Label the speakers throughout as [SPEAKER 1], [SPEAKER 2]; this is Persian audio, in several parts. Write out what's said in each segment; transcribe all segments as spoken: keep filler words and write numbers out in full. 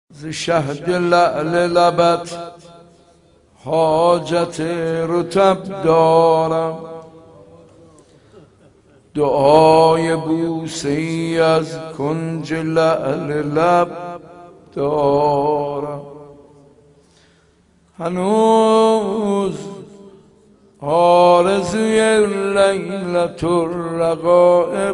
[SPEAKER 1] ز شهد لعل لبت حاجت رطب دارم، دعای بوسه ای از کنج لعل لب دارم. هنوز آرزوی لیلة الرغائب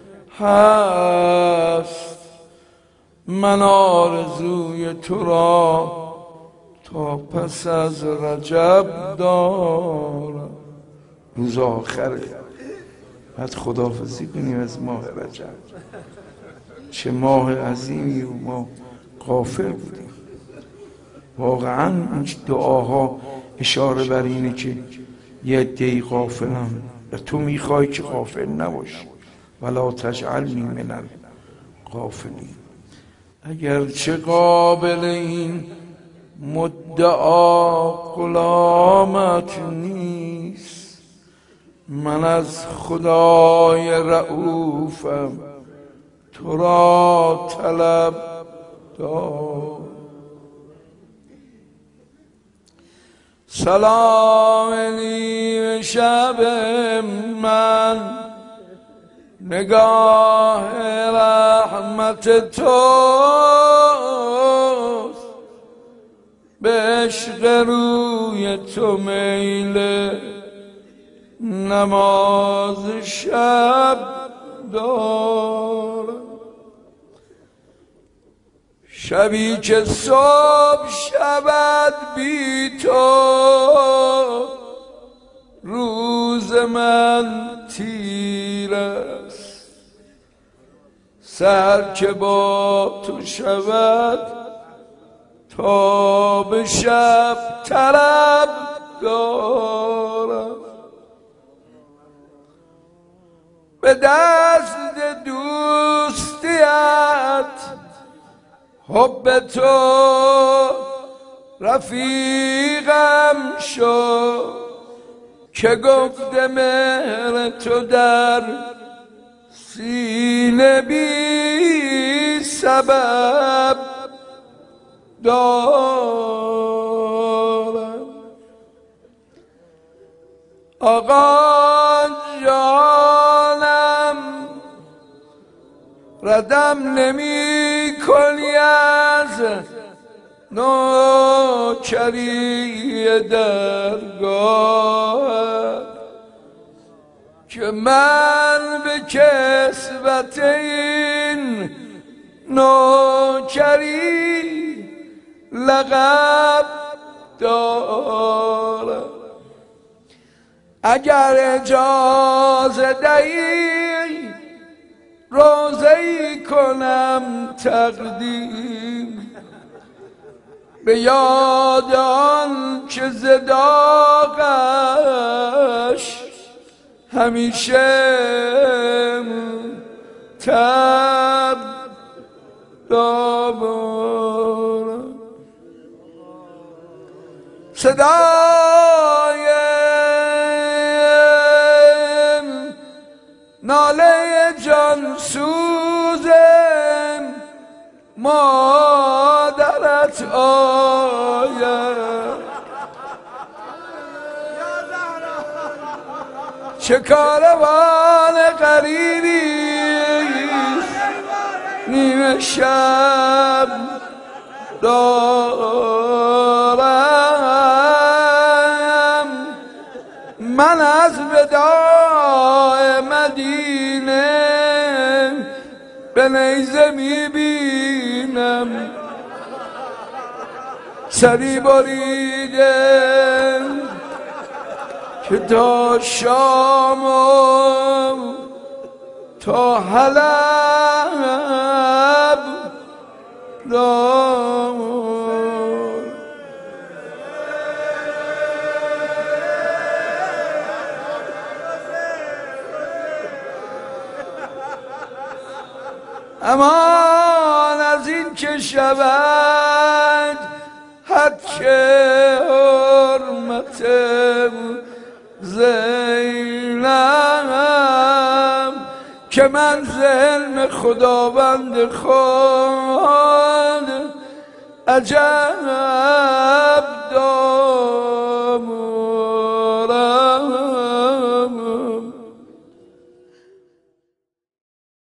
[SPEAKER 1] هست، من آرزوی تو را تا پس از رجب دارم. روز آخره، بعد خداحافظی کنیم از ماه رجب. چه ماه عظیمی و ما غافل بودیم. واقعا این دعاها اشاره بر اینه که یه عده‌ای غافلن و تو میخوای که غافل نباشی. ولا تجعلنی من الغافلین. اگرچه قابل این مدعا غلامت نیست، من از خدای رؤوفم تو را طلب دارم. سلام نیم شب من، نگاه رحمت توست، به عشق روی تو میل نماز شب دارم. شبی که صبح شود بی تو، روز من تیر است، سحر که با تو شود تا به شب طلب دارم. به دست دوستیت حب تو رفیقم شد، که گفت مهر تو در سینه بی سبب دارم. آقا جانم ردم نمی کنی از نوکری درگاه، که من به کسبت این نوکری لقب دارم. اگر اجازه دهی روزه‌ای کنم تقدیم، به یاد آن که ز داغش همیشه تب دارم. صدای ناله جان سوزم مادرت آید، چه کاروان غریبیست نیمه شب دارم. من از وداع مدینه به نیزه میبینم سری بریده که تا شام و تا حلب دارم. امان از این که شود حد که حرمت زینب، که من ز علم خداوند خود عجب